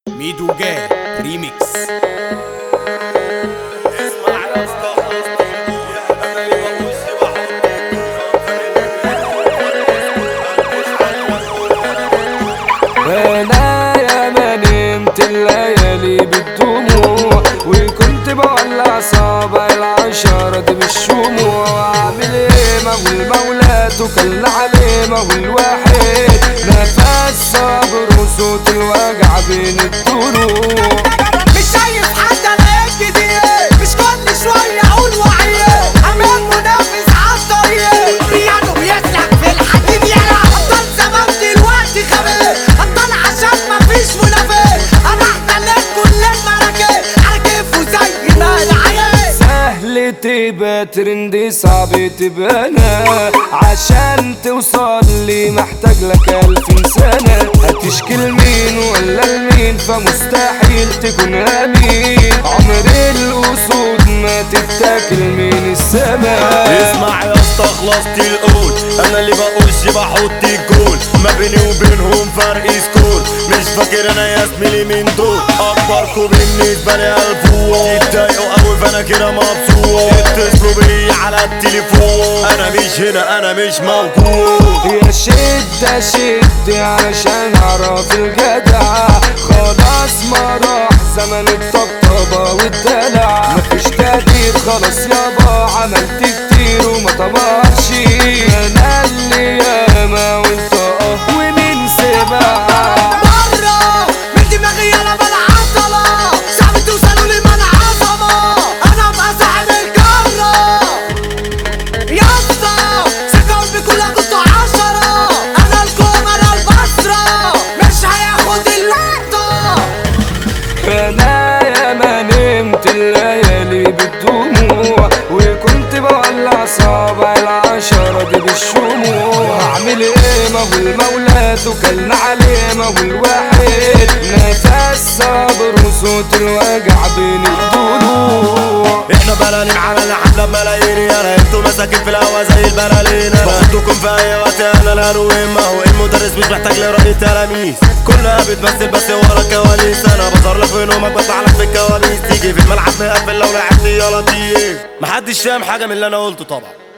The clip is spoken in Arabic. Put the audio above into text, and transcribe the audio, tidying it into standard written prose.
ميدو جاي ريميكس. انا يا ما نمت الليالي بالدموع، وكنت بولع صابع العشرة دي بالشموع. اعمل ايه ما هو المولى توكل عليه، ما هو الواحد نفس صبر وصوت الوجع بين الضلوع. مش شايف حد الاقيك جديد، مش كل شوية اقول وعيه امان منافس عالطريق بيانو بيسلك في الحديد. يلا ابطال زمان دلوقتي خبير، ابطال عشان مفيش منافس. انا احتليت كل المراكب على كيفه زي ما انا عايز. سهل تبقى ترندي صعب تبقى انا، عشان توصل لي محتاج لك 1000 سنة. هتشكي لمين ولا لمين فمستحيل تكون امين. عمر الاسود ما تتاكل من السماء. اسمع يا اسطى خلصت القول، انا اللي بقولش بحط الجول، ما بيني وبينهم فرق سكور. مش فاكر انا يا زميلي من دول، اكبركوا بالنسبه لي الفوق. تتضايقوا قوي فانا كده مبسوط، اتصلوا بيا على التليفون. انا مش هنا انا مش موجود. يا شدة شد علشان اعرف الجدع، خلاص ما راح زمن الطبطبة والدلع. مفيش تقدير خلاص يابا، عملت كتير وما طمعش. انا اللي ياما وانت ومين سبعة بره من دماغي يلا بالعضلة، صعب توصلوا لي من عظمة. انا ابقى صاحب الجرة يا اسطى، سكون بكل كنتوا 10. انا الكوم انا البصرة، مش هياخد اللقطة. انا يا ما نمت الليالي بالدموع، وكنت بولع صابع العشرة دي بالشموع. اعمل ايه ما هو المولى توكلنا عليه، ما هو الواحد نفس صبر وصوت الوجع بين الضلوع. احنا بلالين على الحملة بملايين، يالا انتوا مساكين في الهوا زي البلالين. باخدكم في اي وقت انا الهروين، ما هو المدرس مش محتاج لرأي التلاميذ. كلها بتمثل بس ورا الكواليس، انا بظهر لك في نومك بطلع لك في الكواليس. تيجي في الملعب مقفل لو لعبت يا لطيف. محدش فاهم حاجة من اللي انا قلته طبعا.